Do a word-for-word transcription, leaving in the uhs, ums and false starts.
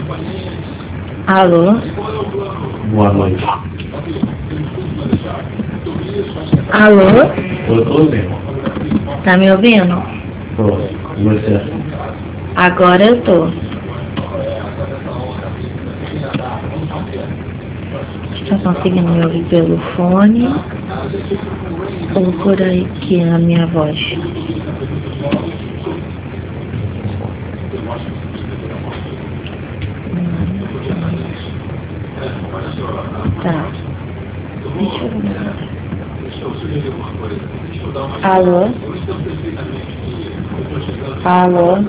Alô? Boa noite. Alô? Eu tô ouvindo. Tá me ouvindo? Tô. E você? Agora eu tô. Está conseguindo me ouvir pelo fone ou por aí que é a minha voz? Tá. Deixa eu ver. Alô? Alô?